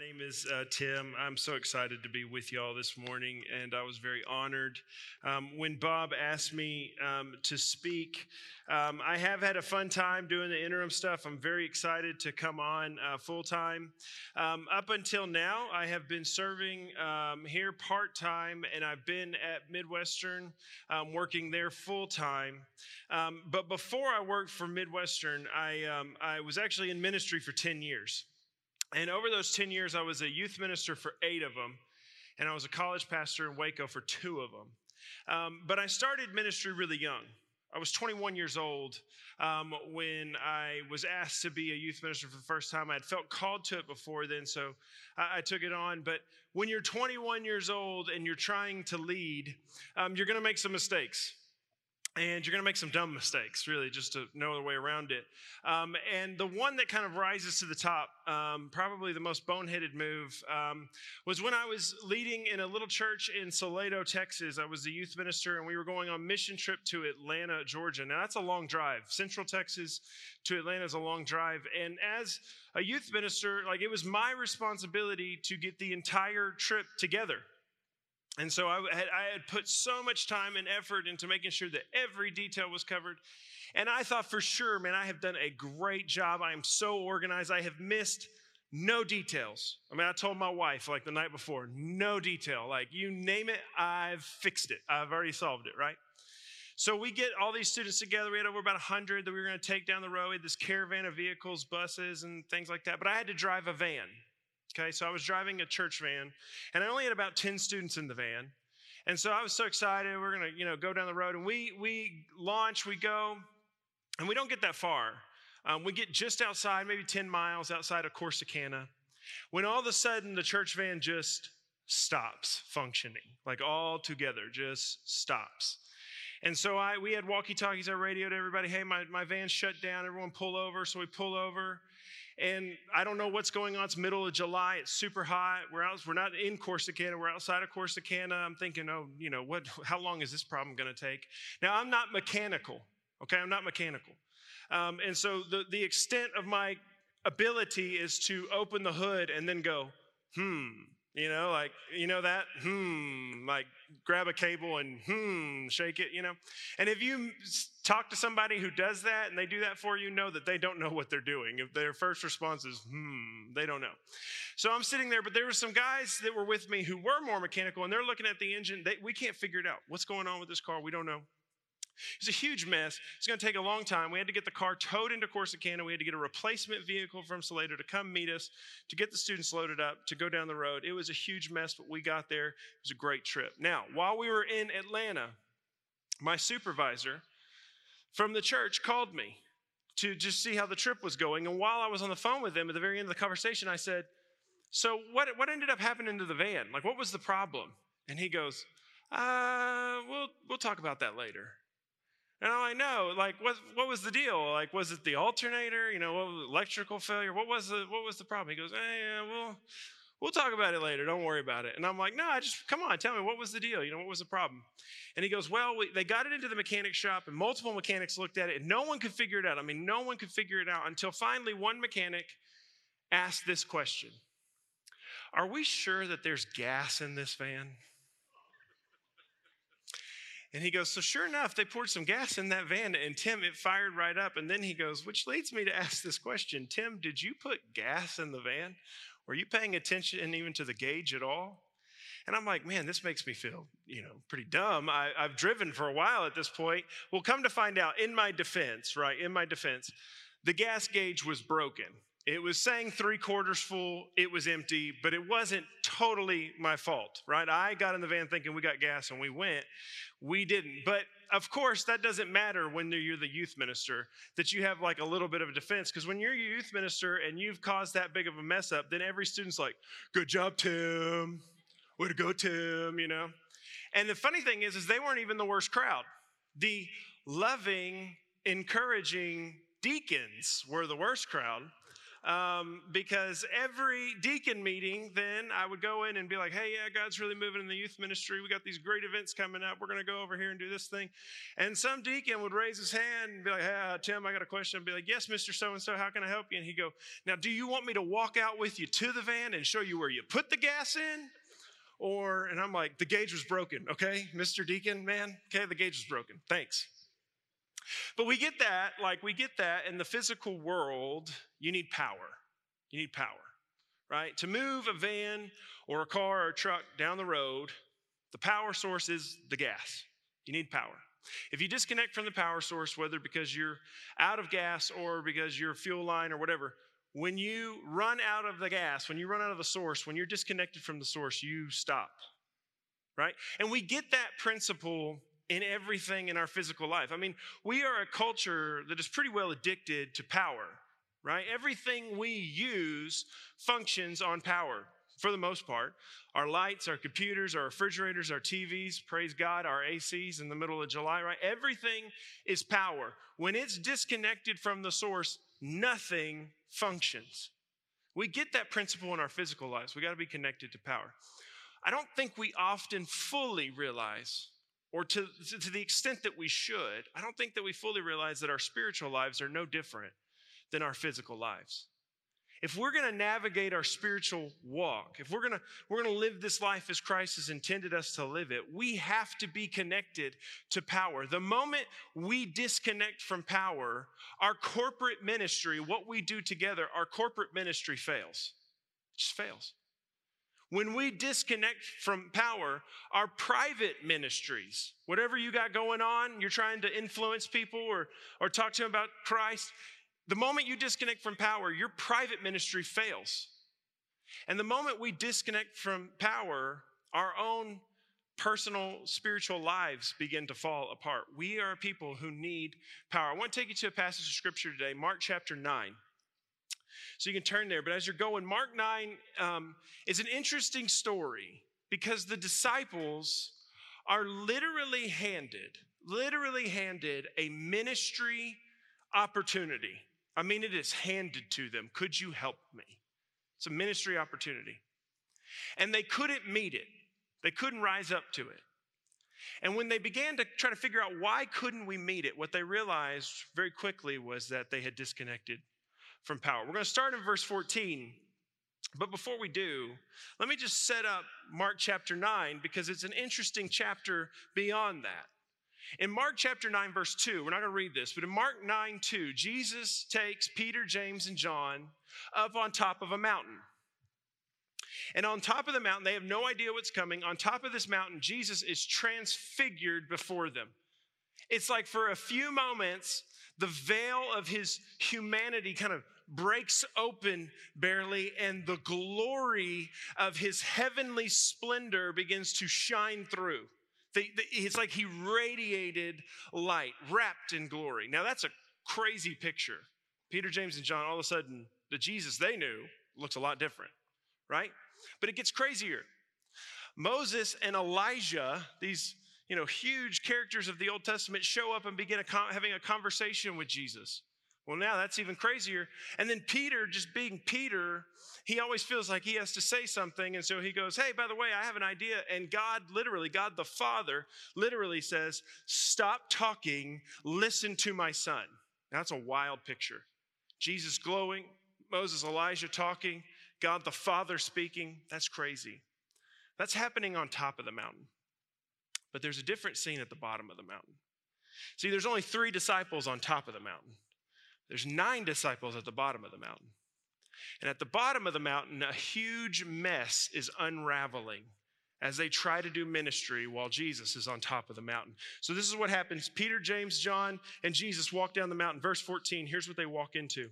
name is Tim. I'm so excited to be with y'all this morning, and I was very honored. When Bob asked me to speak, I have had a fun time doing the interim stuff. I'm very excited to come on full time. Up until now, I have been serving here part time, and I've been at Midwestern working there full time. But before I worked for Midwestern, I was actually in ministry for 10 years. And over those 10 years, I was a youth minister for 8 of them, and I was a college pastor in Waco for 2 of them. But I started ministry really young. I was 21 years old when I was asked to be a youth minister for the first time. I had felt called to it before then, so I took it on. But when you're 21 years old and you're trying to lead, you're going to make some mistakes. And you're going to make some dumb mistakes, really, just to no other way around it. And the one that kind of rises to the top, probably the most boneheaded move, was when I was leading in a little church in Salado, Texas. I was the youth minister, and we were going on mission trip to Atlanta, Georgia. Now, that's a long drive. Central Texas to Atlanta is a long drive. And as a youth minister, it was my responsibility to get the entire trip together. And so I had put so much time and effort into making sure that every detail was covered. And I thought for sure, man, I have done a great job. I am so organized. I have missed no details. I told my wife the night before, no detail. You name it, I've fixed it. I've already solved it, right? So we get all these students together. We had over about 100 that we were going to take down the road. We had this caravan of vehicles, buses, and things like that. But I had to drive a van. Okay, so I was driving a church van, and I only had about 10 students in the van. And so I was so excited. We're going to, go down the road, and we launch, we go, and we don't get that far. We get just outside, maybe 10 miles outside of Corsicana, when all of a sudden the church van just stops functioning, all together, just stops. And so we had walkie-talkies. I radioed everybody, hey, my van's shut down. Everyone pull over. So we pull over. And I don't know what's going on. It's middle of July. It's super hot. We're not in Corsicana. We're outside of Corsicana. I'm thinking, how long is this problem going to take? Now, I'm not mechanical, okay? I'm not mechanical. And so the extent of my ability is to open the hood and then go, grab a cable and shake it, And if you talk to somebody who does that and they do that for you, know that they don't know what they're doing. If their first response is, they don't know. So I'm sitting there, but there were some guys that were with me who were more mechanical, and they're looking at the engine. We can't figure it out. What's going on with this car? We don't know. It's a huge mess. It's going to take a long time. We had to get the car towed into Corsicana. We had to get a replacement vehicle from Salado to come meet us, to get the students loaded up, to go down the road. It was a huge mess, but we got there. It was a great trip. Now, while we were in Atlanta, my supervisor from the church called me to just see how the trip was going. And while I was on the phone with him, at the very end of the conversation, I said, so what ended up happening to the van? What was the problem? And he goes, we'll talk about that later. And I'm like, no, what was the deal? Was it the alternator? What was electrical failure? What was the problem? He goes, yeah, we'll talk about it later. Don't worry about it. And I'm like, no, come on, tell me, what was the deal? What was the problem? And he goes, well, they got it into the mechanic shop, and multiple mechanics looked at it, and no one could figure it out. No one could figure it out until finally one mechanic asked this question: are we sure that there's gas in this van? And he goes, so sure enough, they poured some gas in that van, and Tim, it fired right up. And then he goes, which leads me to ask this question: Tim, did you put gas in the van? Were you paying attention even to the gauge at all? And I'm like, man, this makes me feel, pretty dumb. I've driven for a while at this point. Well, come to find out, in my defense, the gas gauge was broken. It was saying 3/4 full, it was empty, but it wasn't totally my fault, right? I got in the van thinking we got gas and we went. We didn't. But of course, that doesn't matter when you're the youth minister, that you have a little bit of a defense. Because when you're a youth minister and you've caused that big of a mess up, then every student's like, good job, Tim. Way to go, Tim, And the funny thing is they weren't even the worst crowd. The loving, encouraging deacons were the worst crowd. because every deacon meeting, then I would go in and be like, hey, yeah, God's really moving in the youth ministry. We got these great events coming up. We're going to go over here and do this thing. And some deacon would raise his hand and be like, hey, Tim, I got a question. I'd be like, yes, Mr. So-and-so, how can I help you? And he'd go, now, do you want me to walk out with you to the van and show you where you put the gas in? And I'm like, the gauge was broken, okay, Mr. Deacon, man, okay, the gauge was broken, thanks. But we get that in the physical world, you need power. You need power, right? To move a van or a car or a truck down the road, the power source is the gas. You need power. If you disconnect from the power source, whether because you're out of gas or because your fuel line or whatever, when you run out of the gas, when you run out of the source, when you're disconnected from the source, you stop, right? And we get that principle in everything in our physical life. I mean, we are a culture that is pretty well addicted to power, right? Everything we use functions on power for the most part. Our lights, our computers, our refrigerators, our TVs, praise God, our ACs in the middle of July, right? Everything is power. When it's disconnected from the source, nothing functions. We get that principle in our physical lives. We got to be connected to power. I don't think we often fully realize, or to the extent that we should, I don't think that we fully realize that our spiritual lives are no different than our physical lives. If we're going to navigate our spiritual walk, if we're going to live this life as Christ has intended us to live it, we have to be connected to power. The moment we disconnect from power, our corporate ministry, what we do together, our corporate ministry fails. It just fails. When we disconnect from power, our private ministries, whatever you got going on, you're trying to influence people or talk to them about Christ, the moment you disconnect from power, your private ministry fails. And the moment we disconnect from power, our own personal spiritual lives begin to fall apart. We are people who need power. I want to take you to a passage of scripture today, Mark chapter 9. So you can turn there. But as you're going, Mark 9 is an interesting story because the disciples are literally handed a ministry opportunity. I mean, it is handed to them. Could you help me? It's a ministry opportunity. And they couldn't meet it. They couldn't rise up to it. And when they began to try to figure out why couldn't we meet it, what they realized very quickly was that they had disconnected from power. We're going to start in verse 14. But before we do, let me just set up Mark chapter 9 because it's an interesting chapter beyond that. In Mark chapter 9, verse 2, we're not going to read this, but in Mark 9, 2, Jesus takes Peter, James, and John up on top of a mountain. And on top of the mountain, they have no idea what's coming. On top of this mountain, Jesus is transfigured before them. It's like for a few moments, the veil of his humanity kind of breaks open barely, and the glory of his heavenly splendor begins to shine through. It's like he radiated light, wrapped in glory. Now, that's a crazy picture. Peter, James, and John, all of a sudden, the Jesus they knew looks a lot different, right? But it gets crazier. Moses and Elijah, these huge characters of the Old Testament, show up and begin having a conversation with Jesus. Well, now that's even crazier. And then Peter, just being Peter, he always feels like he has to say something. And so he goes, hey, by the way, I have an idea. And God the Father literally says, stop talking, listen to my son. Now, that's a wild picture. Jesus glowing, Moses, Elijah talking, God the Father speaking. That's crazy. That's happening on top of the mountain. But there's a different scene at the bottom of the mountain. See, there's only 3 disciples on top of the mountain. There's 9 disciples at the bottom of the mountain. And at the bottom of the mountain, a huge mess is unraveling as they try to do ministry while Jesus is on top of the mountain. So this is what happens. Peter, James, John, and Jesus walk down the mountain. Verse 14, here's what they walk into.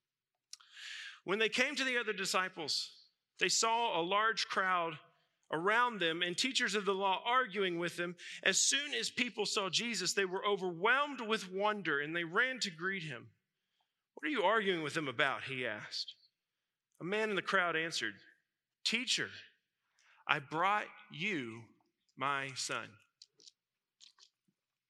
When they came to the other disciples, they saw a large crowd around them and teachers of the law arguing with them. As soon as people saw Jesus, they were overwhelmed with wonder and they ran to greet him. What are you arguing with him about? He asked. A man in the crowd answered, Teacher, I brought you my son.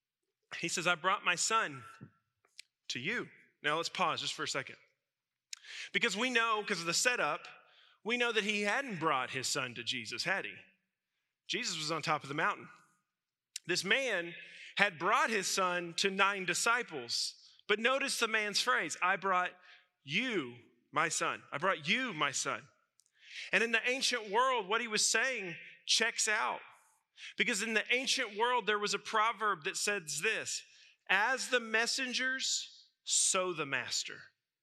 He says, I brought my son to you. Now let's pause just for a second. Because we know, because of the setup, we know that he hadn't brought his son to Jesus, had he? Jesus was on top of the mountain. This man had brought his son to 9 disciples. But notice the man's phrase, I brought you, my son. I brought you, my son. And in the ancient world, what he was saying checks out. Because in the ancient world, there was a proverb that says this, as the messengers, so the master.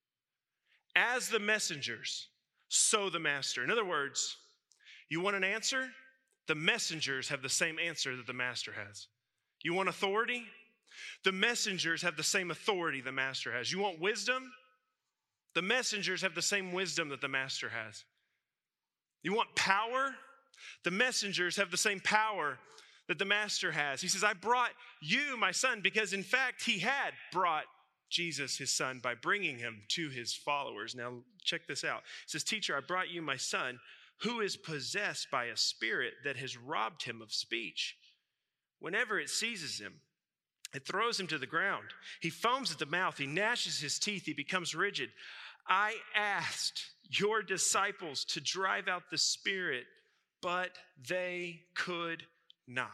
As the messengers, so the master. In other words, you want an answer? The messengers have the same answer that the master has. You want authority? The messengers have the same authority the master has. You want wisdom? The messengers have the same wisdom that the master has. You want power? The messengers have the same power that the master has. He says, I brought you, my son, because in fact, he had brought Jesus, his son, by bringing him to his followers. Now, check this out. It says, teacher, I brought you, my son, who is possessed by a spirit that has robbed him of speech. Whenever it seizes him, it throws him to the ground. He foams at the mouth. He gnashes his teeth. He becomes rigid. I asked your disciples to drive out the spirit, but they could not.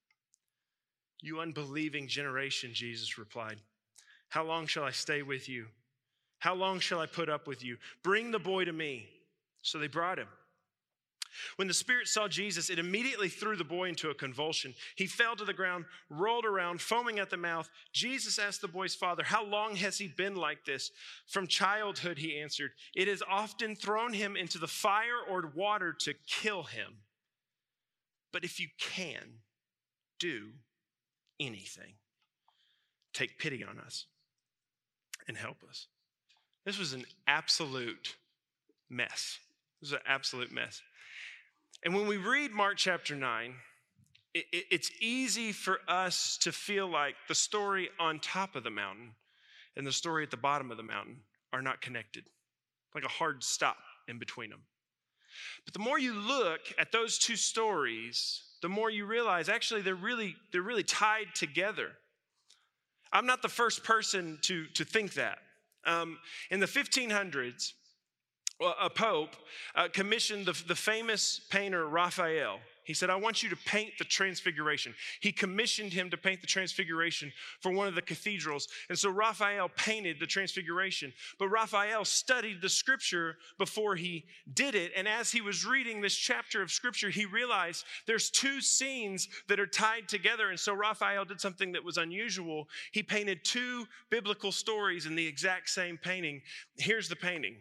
You unbelieving generation, Jesus replied. How long shall I stay with you? How long shall I put up with you? Bring the boy to me. So they brought him. When the spirit saw Jesus, it immediately threw the boy into a convulsion. He fell to the ground, rolled around, foaming at the mouth. Jesus asked the boy's father, how long has he been like this? From childhood, he answered. It has often thrown him into the fire or water to kill him. But if you can do anything, take pity on us and help us. This was an absolute mess. This was an absolute mess. And when we read Mark chapter 9, it's easy for us to feel like the story on top of the mountain and the story at the bottom of the mountain are not connected, like a hard stop in between them. But the more you look at those two stories, the more you realize actually they're really tied together. I'm not the first person to think that. In the 1500s, a pope commissioned the famous painter Raphael. He said, I want you to paint the Transfiguration. He commissioned him to paint the Transfiguration for one of the cathedrals. And so Raphael painted the Transfiguration. But Raphael studied the scripture before he did it. And as he was reading this chapter of scripture, he realized there's two scenes that are tied together. And so Raphael did something that was unusual. He painted two biblical stories in the exact same painting. Here's the painting.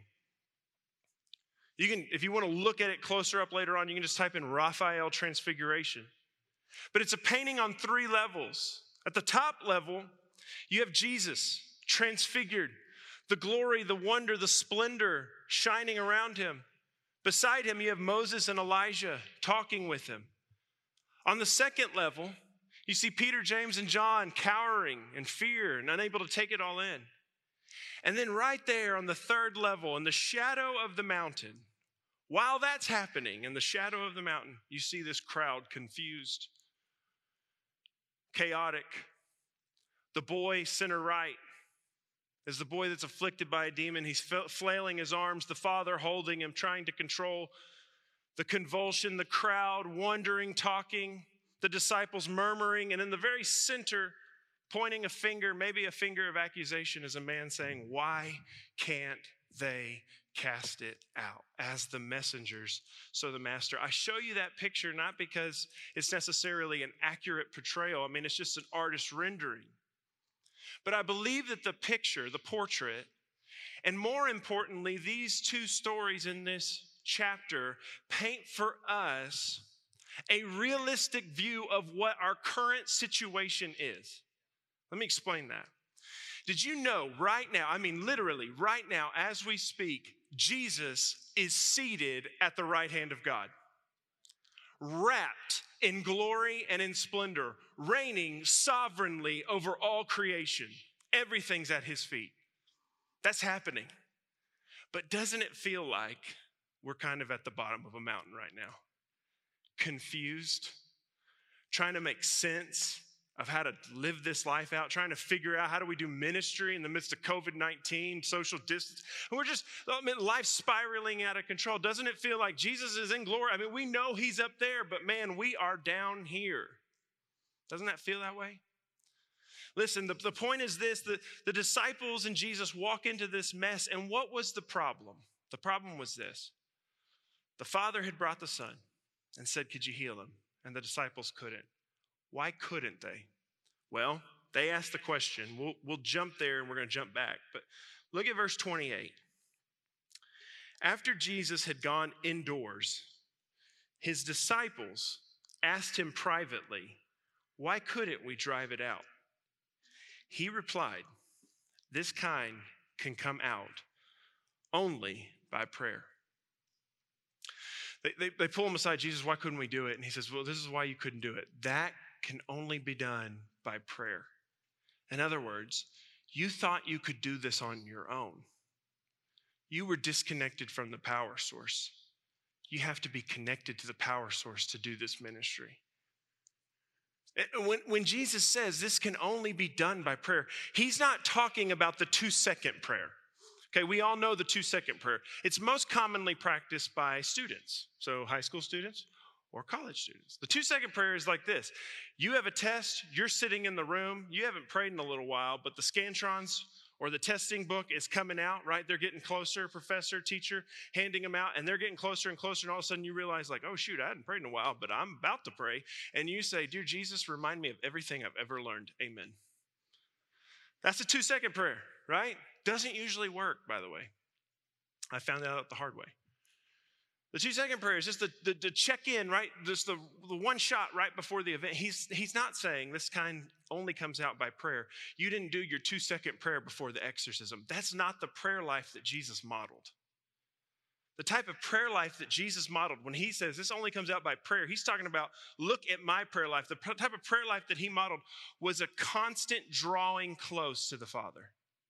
You can, if you want to look at it closer up later on, you can just type in Raphael Transfiguration. But it's a painting on 3 levels. At the top level, you have Jesus transfigured, the glory, the wonder, the splendor shining around him. Beside him, you have Moses and Elijah talking with him. On the second level, you see Peter, James, and John cowering in fear and unable to take it all in. And then right there on the third level, in the shadow of the mountain, while that's happening, in the shadow of the mountain, you see this crowd confused, chaotic. The boy center right is the boy that's afflicted by a demon. He's flailing his arms, the father holding him, trying to control the convulsion, the crowd wondering, talking, the disciples murmuring, and in the very center, pointing a finger, maybe a finger of accusation, is a man saying, why can't they cast it out? As the messengers, so the master. I show you that picture not because it's necessarily an accurate portrayal. I mean, it's just an artist's rendering. But I believe that the picture, the portrait, and more importantly, these two stories in this chapter paint for us a realistic view of what our current situation is. Let me explain that. Did you know right now, I mean literally right now as we speak, Jesus is seated at the right hand of God, wrapped in glory and in splendor, reigning sovereignly over all creation. Everything's at his feet. That's happening. But doesn't it feel like we're kind of at the bottom of a mountain right now? Confused, trying to make sense of how to live this life out, trying to figure out how do we do ministry in the midst of COVID-19, social distance. And we're just, life spiraling out of control. Doesn't it feel like Jesus is in glory? I mean, we know he's up there, but man, we are down here. Doesn't that feel that way? Listen, the point is this, the disciples and Jesus walk into this mess, and what was the problem? The problem was this. The Father had brought the Son and said, could you heal him? And the disciples couldn't. Why couldn't they? Well, they asked the question. We'll jump there and we're going to jump back. But look at verse 28. After Jesus had gone indoors, his disciples asked him privately, why couldn't we drive it out? He replied, this kind can come out only by prayer. They pull him aside. Jesus, why couldn't we do it? And he says, well, this is why you couldn't do it. That can only be done by prayer. In other words, you thought you could do this on your own. You were disconnected from the power source. You have to be connected to the power source to do this ministry. When Jesus says this can only be done by prayer, he's not talking about the 2-second prayer. Okay, we all know the 2-second prayer. It's most commonly practiced by students, so high school students or college students. The 2-second prayer is like this. You have a test, you're sitting in the room, you haven't prayed in a little while, but the Scantrons or the testing book is coming out, right? They're getting closer, professor, teacher, handing them out, and they're getting closer and closer, and all of a sudden you realize like, oh shoot, I hadn't prayed in a while, but I'm about to pray. And you say, dear Jesus, remind me of everything I've ever learned. Amen. That's a 2-second prayer, right? Doesn't usually work, by the way. I found that out the hard way. The 2-second prayer is just the check in, right? Just the one shot right before the event. He's not saying this kind only comes out by prayer. You didn't do your 2-second prayer before the exorcism. That's not the prayer life that Jesus modeled. The type of prayer life that Jesus modeled, when he says this only comes out by prayer, he's talking about, look at my prayer life. The type of prayer life that he modeled was a constant drawing close to the Father.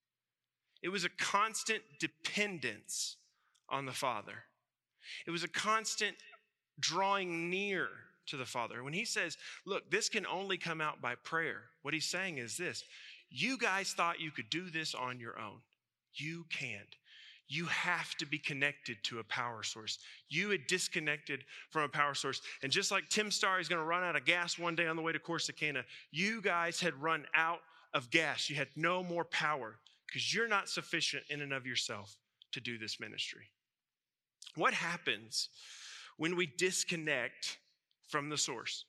It was a constant dependence on the Father. It was a constant drawing near to the Father. When he says, look, this can only come out by prayer, what he's saying is this. You guys thought you could do this on your own. You can't. You have to be connected to a power source. You had disconnected from a power source. And just like Tim Starr is going to run out of gas one day on the way to Corsicana, you guys had run out of gas. You had no more power because you're not sufficient in and of yourself to do this ministry. What happens when we disconnect from the source?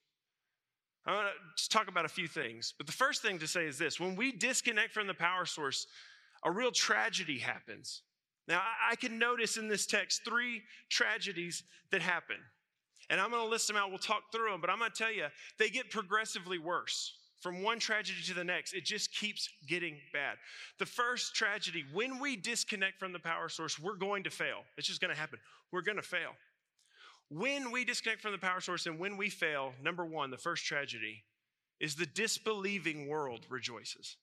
I want to just talk about a few things. But the first thing to say is this. When we disconnect from the power source, a real tragedy happens. Now, I can notice in this text 3 tragedies that happen. And I'm going to list them out. We'll talk through them. But I'm going to tell you, they get progressively worse. From one tragedy to the next, it just keeps getting bad. The first tragedy, when we disconnect from the power source, we're going to fail. It's just going to happen. We're going to fail. When we disconnect from the power source and when we fail, number one, the first tragedy is the disbelieving world rejoices.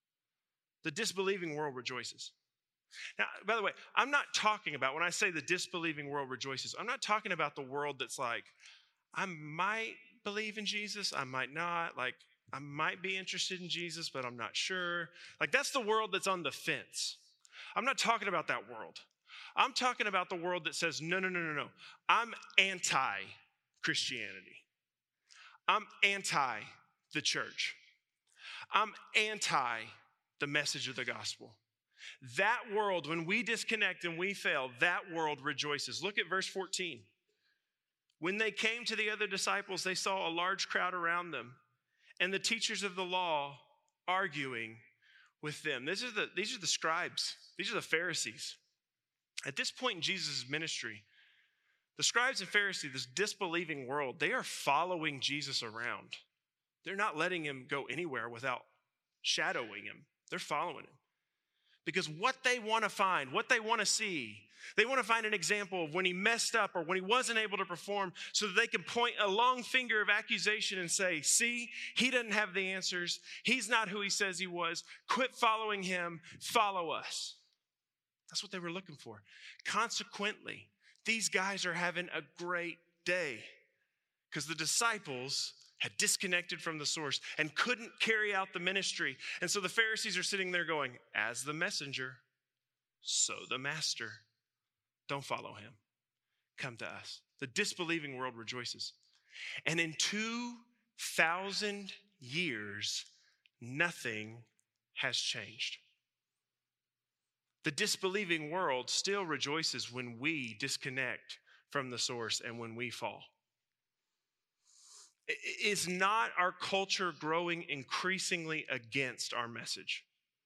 The disbelieving world rejoices. Now, by the way, I'm not talking about, when I say the disbelieving world rejoices, I'm not talking about the world that's like, I might believe in Jesus, I might not, like, I might be interested in Jesus, but I'm not sure. Like, that's the world that's on the fence. I'm not talking about that world. I'm talking about the world that says, no. I'm anti-Christianity. I'm anti the church. I'm anti the message of the gospel. That world, when we disconnect and we fail, that world rejoices. Look at verse 14. When they came to the other disciples, they saw a large crowd around them and the teachers of the law arguing with them. These are the scribes. These are the Pharisees. At this point in Jesus' ministry, the scribes and Pharisees, this disbelieving world, they are following Jesus around. They're not letting him go anywhere without shadowing him. They're following him. Because what they want to find, what they want to see, they want to find an example of when he messed up or when he wasn't able to perform so that they can point a long finger of accusation and say, see, he doesn't have the answers. He's not who he says he was. Quit following him. Follow us. That's what they were looking for. Consequently, these guys are having a great day because the disciples had disconnected from the source and couldn't carry out the ministry. And so the Pharisees are sitting there going, as the messenger, so the master. Don't follow him. Come to us. The disbelieving world rejoices. And in 2,000 years, nothing has changed. The disbelieving world still rejoices when we disconnect from the source and when we fall. Is not our culture growing increasingly against our message?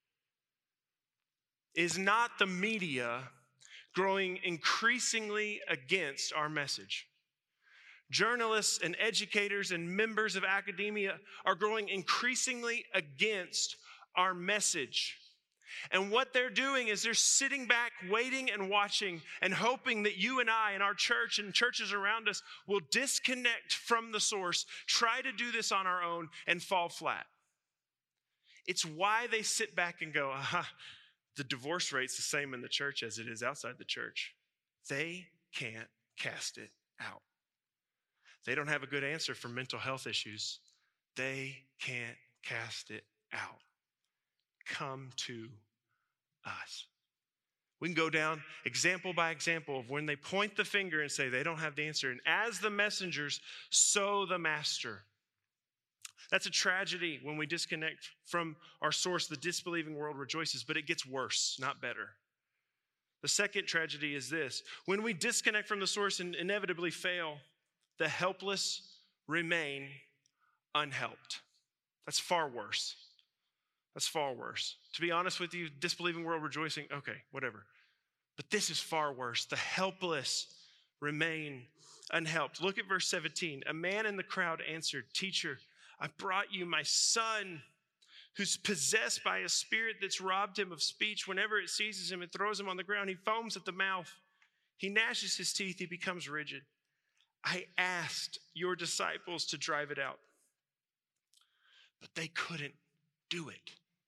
Is not the media growing increasingly against our message? Journalists and educators and members of academia are growing increasingly against our message. And what they're doing is they're sitting back, waiting and watching and hoping that you and I and our church and churches around us will disconnect from the source, try to do this on our own, and fall flat. It's why they sit back and go, the divorce rate's the same in the church as it is outside the church. They can't cast it out. They don't have a good answer for mental health issues. They can't cast it out. Come to us. We can go down example by example of when they point the finger and say they don't have the answer. And as the messengers, so the master. That's a tragedy when we disconnect from our source. The disbelieving world rejoices, but it gets worse, not better. The second tragedy is this. When we disconnect from the source and inevitably fail, the helpless remain unhelped. That's far worse. That's far worse. To be honest with you, disbelieving world rejoicing, okay, whatever. But this is far worse. The helpless remain unhelped. Look at verse 17. A man in the crowd answered, "Teacher, I brought you my son who's possessed by a spirit that's robbed him of speech. Whenever it seizes him, it throws him on the ground. He foams at the mouth. He gnashes his teeth. He becomes rigid. I asked your disciples to drive it out, but they couldn't do it."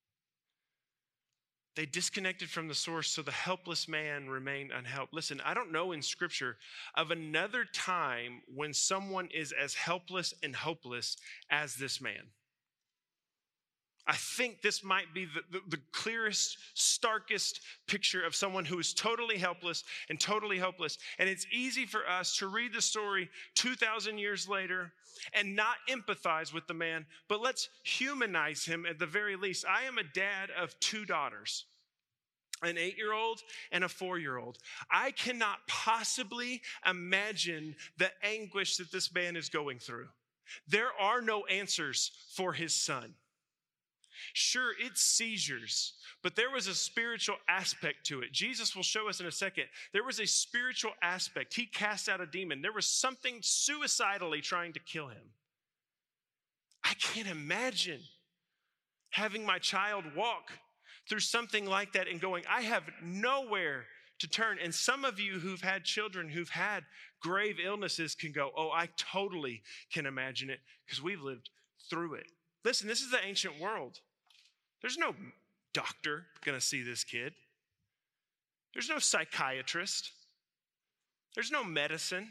They disconnected from the source, so the helpless man remained unhelped. Listen, I don't know in Scripture of another time when someone is as helpless and hopeless as this man. I think this might be the clearest, starkest picture of someone who is totally helpless and totally hopeless. And it's easy for us to read the story 2,000 years later and not empathize with the man, but let's humanize him at the very least. I am a dad of 2 daughters, an 8-year-old and a 4-year-old. I cannot possibly imagine the anguish that this man is going through. There are no answers for his son. Sure, it's seizures, but there was a spiritual aspect to it. Jesus will show us in a second. There was a spiritual aspect. He cast out a demon. There was something suicidally trying to kill him. I can't imagine having my child walk through something like that and going, I have nowhere to turn. And some of you who've had children who've had grave illnesses can go, oh, I totally can imagine it because we've lived through it. Listen, this is the ancient world. There's no doctor going to see this kid. There's no psychiatrist. There's no medicine.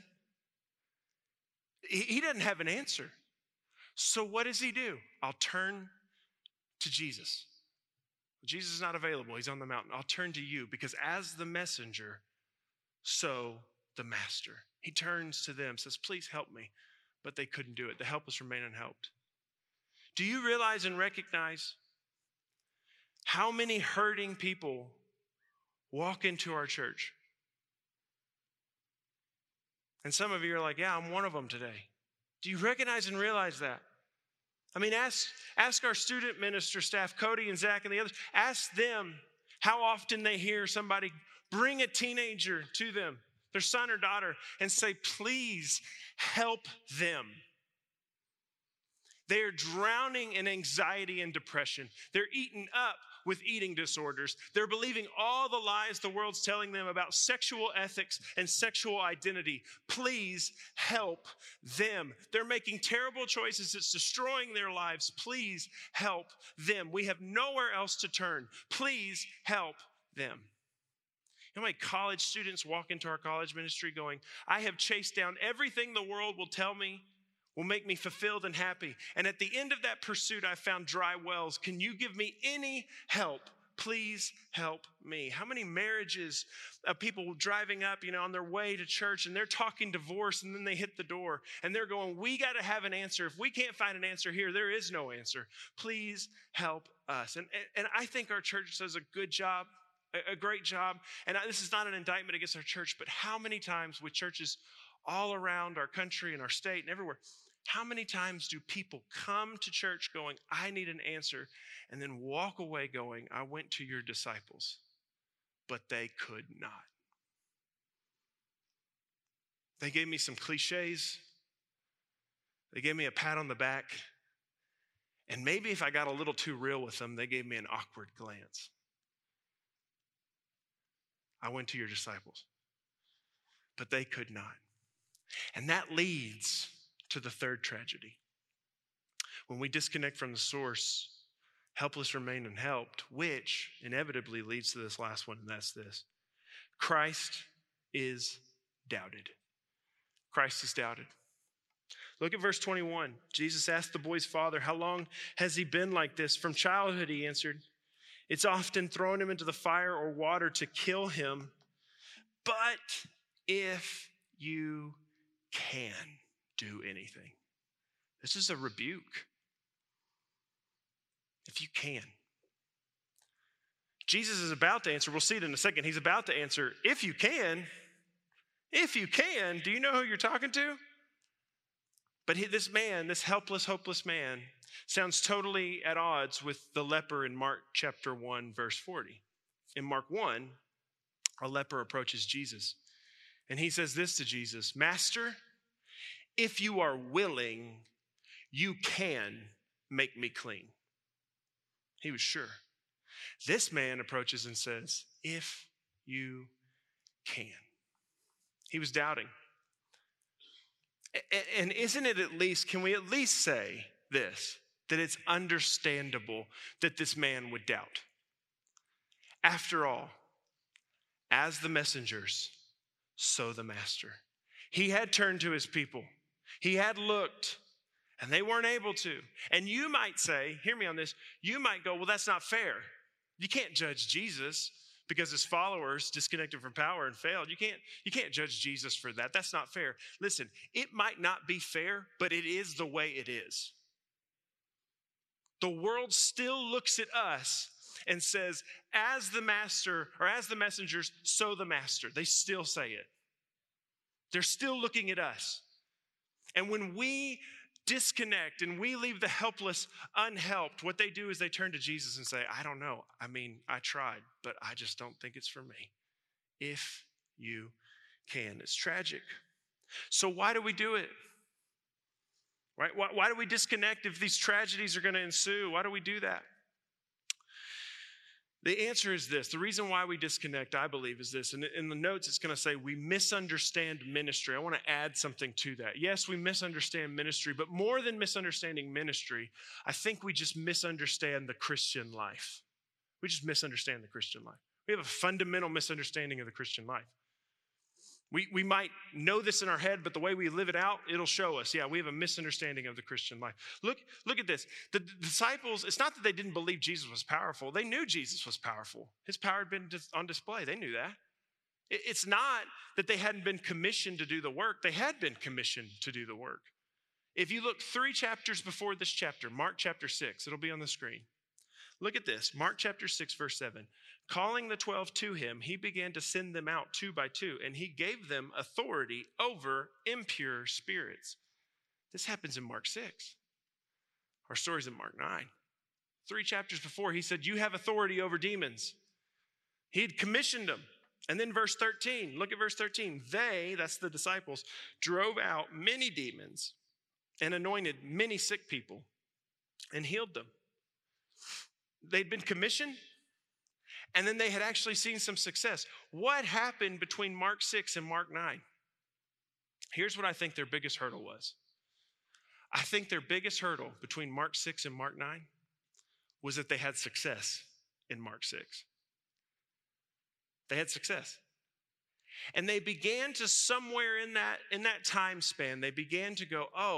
He doesn't have an answer. So what does he do? I'll turn to Jesus. Jesus is not available. He's on the mountain. I'll turn to you because as the messenger, so the master. He turns to them, says, please help me. But they couldn't do it. The helpless remain unhelped. Do you realize and recognize how many hurting people walk into our church? And some of you are like, yeah, I'm one of them today. Do you recognize and realize that? I mean, ask our student minister staff, Cody and Zach and the others, ask them how often they hear somebody bring a teenager to them, their son or daughter, and say, please help them. They are drowning in anxiety and depression. They're eaten up with eating disorders. They're believing all the lies the world's telling them about sexual ethics and sexual identity. Please help them. They're making terrible choices. It's destroying their lives. Please help them. We have nowhere else to turn. Please help them. You know, my college students walk into our college ministry going, I have chased down everything the world will tell me will make me fulfilled and happy. And at the end of that pursuit, I found dry wells. Can you give me any help? Please help me. How many marriages of people driving up, on their way to church, and they're talking divorce, and then they hit the door and they're going, we got to have an answer. If we can't find an answer here, there is no answer. Please help us. And I think our church does a good job, a great job. And this is not an indictment against our church, but how many times with churches all around our country and our state and everywhere, how many times do people come to church going, I need an answer, and then walk away going, I went to your disciples, but they could not. They gave me some cliches. They gave me a pat on the back. And maybe if I got a little too real with them, they gave me an awkward glance. I went to your disciples, but they could not. And that leads to the third tragedy. When we disconnect from the source, helpless remain unhelped, which inevitably leads to this last one, and that's this. Christ is doubted. Christ is doubted. Look at verse 21. Jesus asked the boy's father, how long has he been like this? From childhood, he answered. It's often thrown him into the fire or water to kill him. But if you can do anything. This is a rebuke. If you can. Jesus is about to answer. We'll see it in a second. He's about to answer, if you can. If you can. Do you know who you're talking to? But this man, this helpless, hopeless man, sounds totally at odds with the leper in Mark chapter 1, verse 40. In Mark 1, a leper approaches Jesus. And he says this to Jesus, Master, if you are willing, you can make me clean. He was sure. This man approaches and says, if you can. He was doubting. And isn't it can we at least say this, that it's understandable that this man would doubt? After all, as the messengers, so the master. He had turned to his people. He had looked, and they weren't able to. And you might say, hear me on this, you might go, well, that's not fair. You can't judge Jesus because his followers disconnected from power and failed. You can't judge Jesus for that. That's not fair. Listen, it might not be fair, but it is the way it is. The world still looks at us and says, as the master, or as the messengers, so the master. They still say it. They're still looking at us. And when we disconnect and we leave the helpless unhelped, what they do is they turn to Jesus and say, I don't know. I mean, I tried, but I just don't think it's for me. If you can. It's tragic. So why do we do it? Right? Why do we disconnect if these tragedies are going to ensue? Why do we do that? The answer is this. The reason why we disconnect, I believe, is this. And in the notes, it's going to say we misunderstand ministry. I want to add something to that. Yes, we misunderstand ministry, but more than misunderstanding ministry, I think we just misunderstand the Christian life. We just misunderstand the Christian life. We have a fundamental misunderstanding of the Christian life. We might know this in our head, but the way we live it out, it'll show us. Yeah, we have a misunderstanding of the Christian life. Look at this. The disciples, it's not that they didn't believe Jesus was powerful. They knew Jesus was powerful. His power had been on display. They knew that. It's not that they hadn't been commissioned to do the work. They had been commissioned to do the work. If you look 3 chapters before this chapter, Mark chapter 6, it'll be on the screen. Look at this. Mark chapter 6, verse 7. Calling the 12 to him, he began to send them out 2 by 2, and he gave them authority over impure spirits. This happens in Mark 6. Our story's in Mark 9. 3 chapters before, he said, you have authority over demons. He had commissioned them. And then verse 13, look at verse 13. They, that's the disciples, drove out many demons and anointed many sick people and healed them. They'd been commissioned, and then they had actually seen some success. What happened between Mark 6 and Mark 9? Here's what I think their biggest hurdle was. I think their biggest hurdle between Mark 6 and Mark 9 was that they had success in Mark 6. They had success. And they began to, somewhere in that time span, they began to go, oh,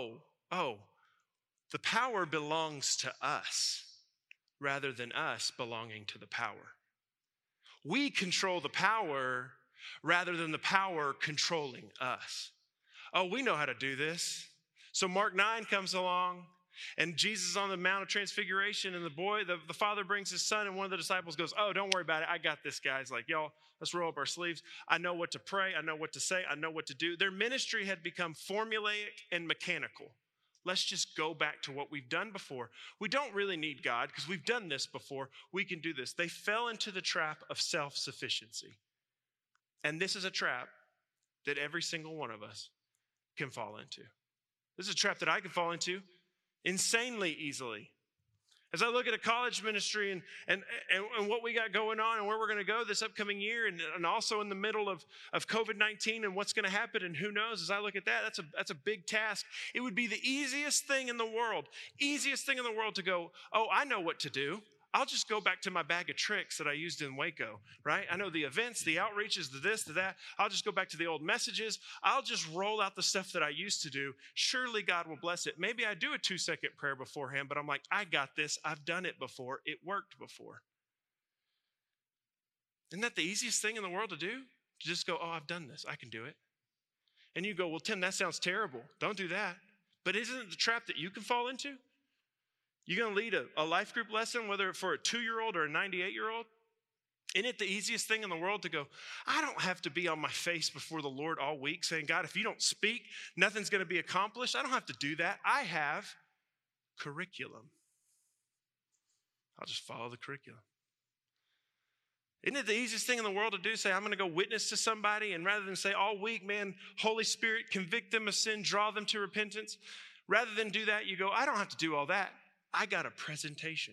oh, the power belongs to us rather than us belonging to the power. We control the power rather than the power controlling us. Oh, we know how to do this. So Mark 9 comes along, and Jesus is on the Mount of Transfiguration, and the father brings his son, and one of the disciples goes, oh, don't worry about it. I got this, guys. Like, y'all, let's roll up our sleeves. I know what to pray. I know what to say. I know what to do. Their ministry had become formulaic and mechanical. Let's just go back to what we've done before. We don't really need God because we've done this before. We can do this. They fell into the trap of self-sufficiency. And this is a trap that every single one of us can fall into. This is a trap that I can fall into insanely easily. As I look at a college ministry and what we got going on and where we're going to go this upcoming year, and also in the middle of COVID-19 and what's going to happen and who knows, as I look at that, that's a big task. It would be the easiest thing in the world to go, oh, I know what to do. I'll just go back to my bag of tricks that I used in Waco, right? I know the events, the outreaches, the this, the that. I'll just go back to the old messages. I'll just roll out the stuff that I used to do. Surely God will bless it. Maybe I do a 2-second prayer beforehand, but I'm like, I got this. I've done it before. It worked before. Isn't that the easiest thing in the world to do? To just go, oh, I've done this. I can do it. And you go, well, Tim, that sounds terrible. Don't do that. But isn't it the trap that you can fall into? You're going to lead a life group lesson, whether for a 2-year-old or a 98-year-old? Isn't it the easiest thing in the world to go, I don't have to be on my face before the Lord all week saying, God, if you don't speak, nothing's going to be accomplished. I don't have to do that. I have curriculum. I'll just follow the curriculum. Isn't it the easiest thing in the world to do? Say, I'm going to go witness to somebody, and rather than say all week, man, Holy Spirit, convict them of sin, draw them to repentance. Rather than do that, you go, I don't have to do all that. I got a presentation.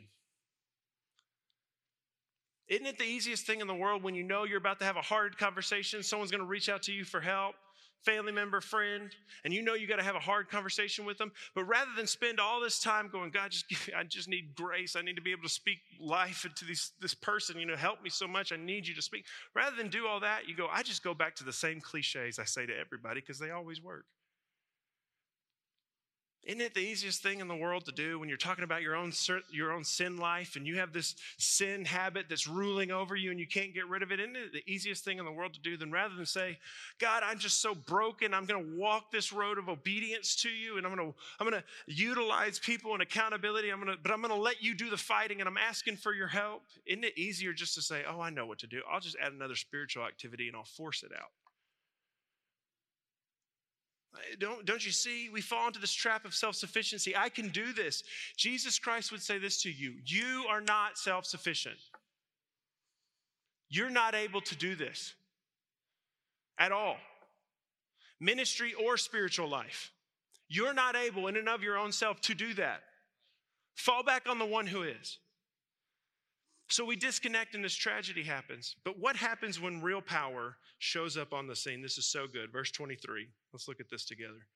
Isn't it the easiest thing in the world when you know you're about to have a hard conversation, someone's going to reach out to you for help, family member, friend, and you know you got to have a hard conversation with them, but rather than spend all this time going, God, I just need grace. I need to be able to speak life into this person. Help me so much. I need you to speak. Rather than do all that, you go, I just go back to the same cliches I say to everybody because they always work. Isn't it the easiest thing in the world to do when you're talking about your own sin life and you have this sin habit that's ruling over you and you can't get rid of it? Isn't it the easiest thing in the world to do than rather than say, God, I'm just so broken. I'm going to walk this road of obedience to you, and I'm going to utilize people and accountability. But I'm going to let you do the fighting, and I'm asking for your help. Isn't it easier just to say, oh, I know what to do. I'll just add another spiritual activity and I'll force it out. Don't you see? We fall into this trap of self-sufficiency. I can do this. Jesus Christ would say this to you. You are not self-sufficient. You're not able to do this at all. Ministry or spiritual life. You're not able in and of your own self to do that. Fall back on the one who is. So we disconnect and this tragedy happens. But what happens when real power shows up on the scene? This is so good. Verse 23. Let's look at this together.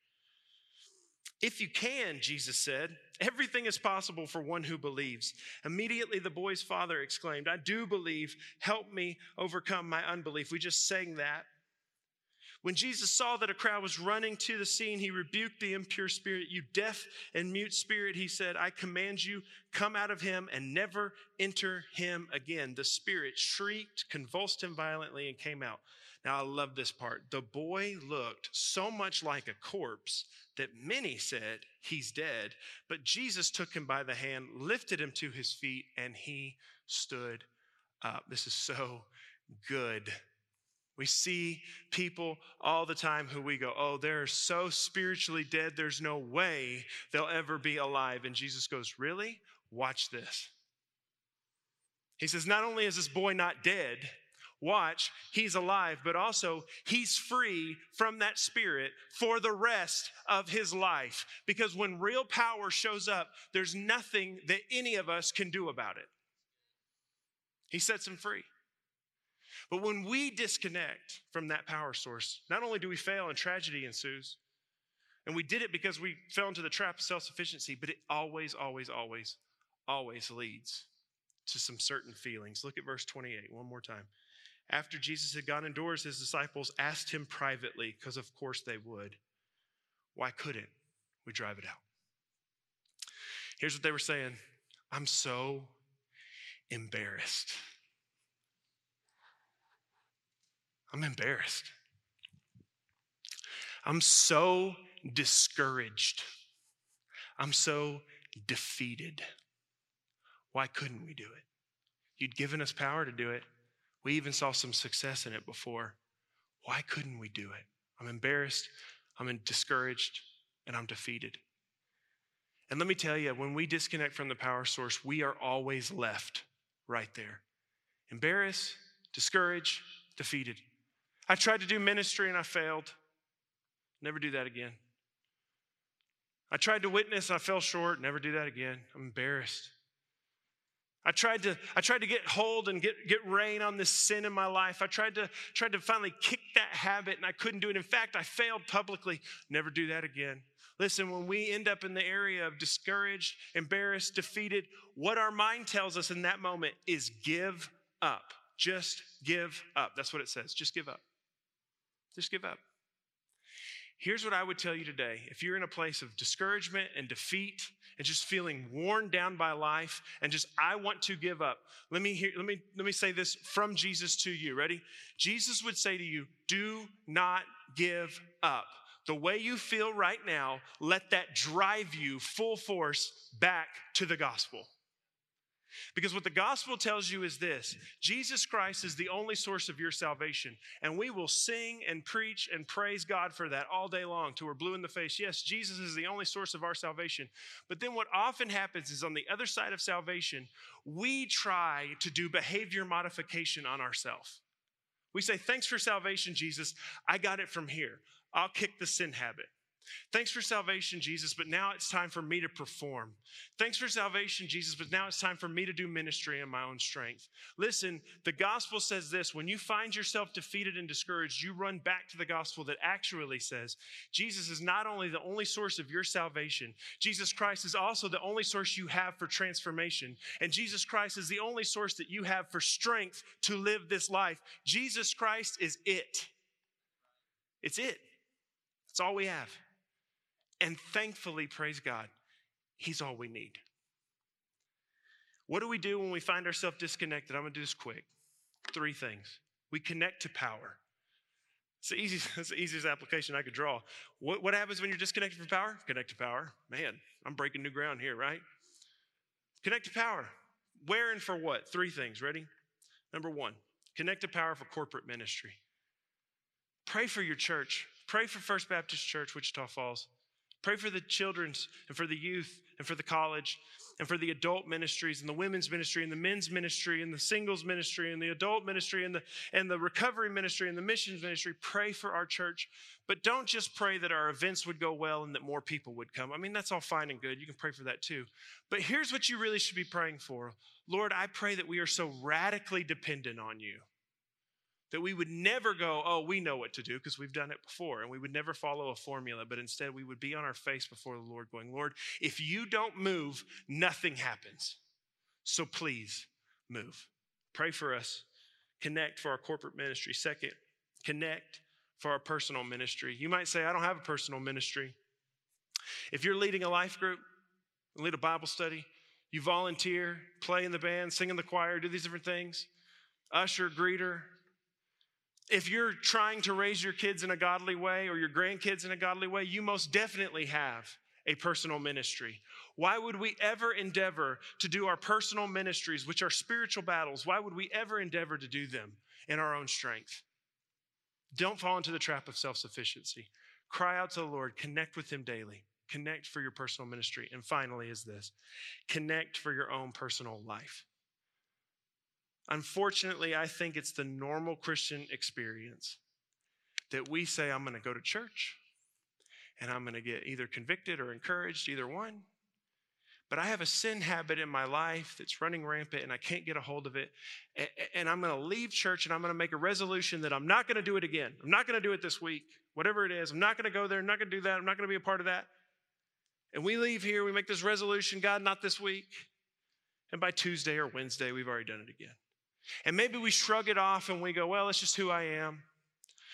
If you can, Jesus said, everything is possible for one who believes. Immediately the boy's father exclaimed, I do believe. Help me overcome my unbelief. We just sang that. When Jesus saw that a crowd was running to the scene, he rebuked the impure spirit. You deaf and mute spirit, he said, I command you, come out of him and never enter him again. The spirit shrieked, convulsed him violently, and came out. Now, I love this part. The boy looked so much like a corpse that many said, he's dead. But Jesus took him by the hand, lifted him to his feet, and he stood up. This is so good. We see people all the time who we go, oh, they're so spiritually dead, there's no way they'll ever be alive. And Jesus goes, really? Watch this. He says, not only is this boy not dead, watch, he's alive, but also he's free from that spirit for the rest of his life. Because when real power shows up, there's nothing that any of us can do about it. He sets him free. But when we disconnect from that power source, not only do we fail and tragedy ensues, and we did it because we fell into the trap of self-sufficiency, but it always, always, always, always leads to some certain feelings. Look at verse 28 one more time. After Jesus had gone indoors, his disciples asked him privately, because of course they would, why couldn't we drive it out? Here's what they were saying. I'm so embarrassed. I'm embarrassed. I'm so discouraged. I'm so defeated. Why couldn't we do it? You'd given us power to do it. We even saw some success in it before. Why couldn't we do it? I'm embarrassed, I'm discouraged, and I'm defeated. And let me tell you, when we disconnect from the power source, we are always left right there. Embarrassed, discouraged, defeated. I tried to do ministry and I failed. Never do that again. I tried to witness and I fell short. Never do that again. I'm embarrassed. I tried to get hold and get rein on this sin in my life. I tried to finally kick that habit and I couldn't do it. In fact, I failed publicly. Never do that again. Listen, when we end up in the area of discouraged, embarrassed, defeated, what our mind tells us in that moment is give up. Just give up. That's what it says. Just give up. Just give up. Here's what I would tell you today. If you're in a place of discouragement and defeat and just feeling worn down by life and just, I want to give up. Let me say this from Jesus to you. Ready? Jesus would say to you, do not give up. The way you feel right now, let that drive you full force back to the gospel. Because what the gospel tells you is this: Jesus Christ is the only source of your salvation. And we will sing and preach and praise God for that all day long till we're blue in the face. Yes, Jesus is the only source of our salvation. But then what often happens is on the other side of salvation, we try to do behavior modification on ourselves. We say, thanks for salvation, Jesus. I got it from here. I'll kick the sin habit. Thanks for salvation, Jesus, but now it's time for me to perform. Thanks for salvation, Jesus, but now it's time for me to do ministry in my own strength. Listen, the gospel says this: when you find yourself defeated and discouraged, you run back to the gospel that actually says Jesus is not only the only source of your salvation, Jesus Christ is also the only source you have for transformation. And Jesus Christ is the only source that you have for strength to live this life. Jesus Christ is it. It's it. It's all we have. And thankfully, praise God, He's all we need. What do we do when we find ourselves disconnected? I'm going to do this quick. 3 things. We connect to power. It's the easiest application I could draw. What happens when you're disconnected from power? Connect to power. Man, I'm breaking new ground here, right? Connect to power. Where and for what? 3 things. Ready? Number 1, connect to power for corporate ministry. Pray for your church. Pray for First Baptist Church, Wichita Falls. Pray for the children's and for the youth and for the college and for the adult ministries and the women's ministry and the men's ministry and the singles ministry and the adult ministry and the recovery ministry and the missions ministry. Pray for our church. But don't just pray that our events would go well and that more people would come. I mean, that's all fine and good. You can pray for that too. But here's what you really should be praying for. Lord, I pray that we are so radically dependent on you that we would never go, oh, we know what to do because we've done it before. And we would never follow a formula, but instead we would be on our face before the Lord going, Lord, if you don't move, nothing happens. So please move. Pray for us. Connect for our corporate ministry. Second, connect for our personal ministry. You might say, I don't have a personal ministry. If you're leading a life group, lead a Bible study, you volunteer, play in the band, sing in the choir, do these different things, usher, greeter. If you're trying to raise your kids in a godly way or your grandkids in a godly way, you most definitely have a personal ministry. Why would we ever endeavor to do our personal ministries, which are spiritual battles? Why would we ever endeavor to do them in our own strength? Don't fall into the trap of self-sufficiency. Cry out to the Lord. Connect with Him daily. Connect for your personal ministry. And finally is this: connect for your own personal life. Unfortunately, I think it's the normal Christian experience that we say, I'm going to go to church and I'm going to get either convicted or encouraged, either one. But I have a sin habit in my life that's running rampant and I can't get a hold of it. And I'm going to leave church and I'm going to make a resolution that I'm not going to do it again. I'm not going to do it this week, whatever it is. I'm not going to go there. I'm not going to do that. I'm not going to be a part of that. And we leave here, we make this resolution, God, not this week. And by Tuesday or Wednesday, we've already done it again. And maybe we shrug it off and we go, well, it's just who I am.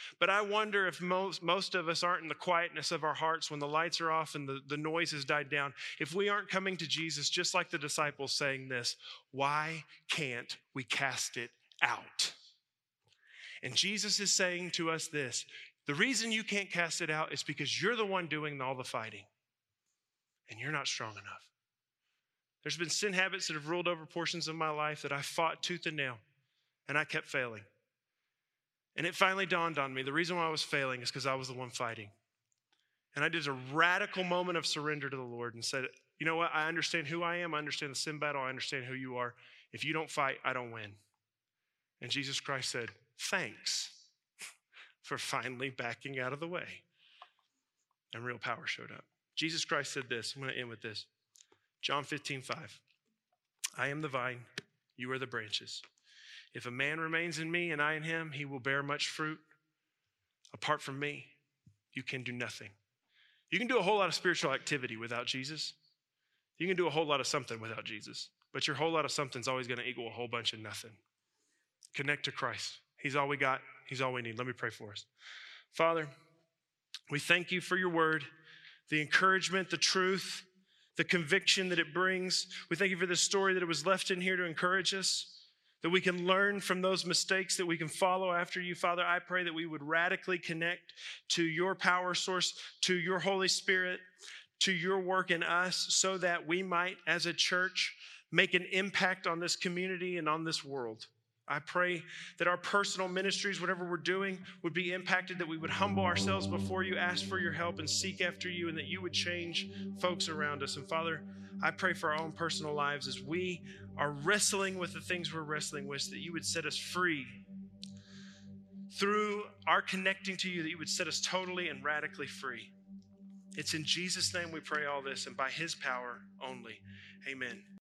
But I wonder if most of us aren't in the quietness of our hearts when the lights are off and the noise has died down. If we aren't coming to Jesus, just like the disciples saying this, why can't we cast it out? And Jesus is saying to us this, the reason you can't cast it out is because you're the one doing all the fighting and you're not strong enough. There's been sin habits that have ruled over portions of my life that I fought tooth and nail and I kept failing. And it finally dawned on me, the reason why I was failing is because I was the one fighting. And I did a radical moment of surrender to the Lord and said, you know what? I understand who I am. I understand the sin battle. I understand who you are. If you don't fight, I don't win. And Jesus Christ said, thanks for finally backing out of the way. And real power showed up. Jesus Christ said this. I'm going to end with this. John 15:5. I am the vine. You are the branches. If a man remains in me and I in him, he will bear much fruit. Apart from me, you can do nothing. You can do a whole lot of spiritual activity without Jesus. You can do a whole lot of something without Jesus. But your whole lot of something's always going to equal a whole bunch of nothing. Connect to Christ. He's all we got. He's all we need. Let me pray for us. Father, we thank you for your word, the encouragement, the truth, the conviction that it brings. We thank you for this story that it was left in here to encourage us, that we can learn from those mistakes, that we can follow after you. Father, I pray that we would radically connect to your power source, to your Holy Spirit, to your work in us, so that we might, as a church, make an impact on this community and on this world. I pray that our personal ministries, whatever we're doing, would be impacted, that we would humble ourselves before you, ask for your help, and seek after you, and that you would change folks around us. And Father, I pray for our own personal lives as we are wrestling with the things we're wrestling with, that you would set us free through our connecting to you, that you would set us totally and radically free. It's in Jesus' name we pray all this, and by his power only. Amen.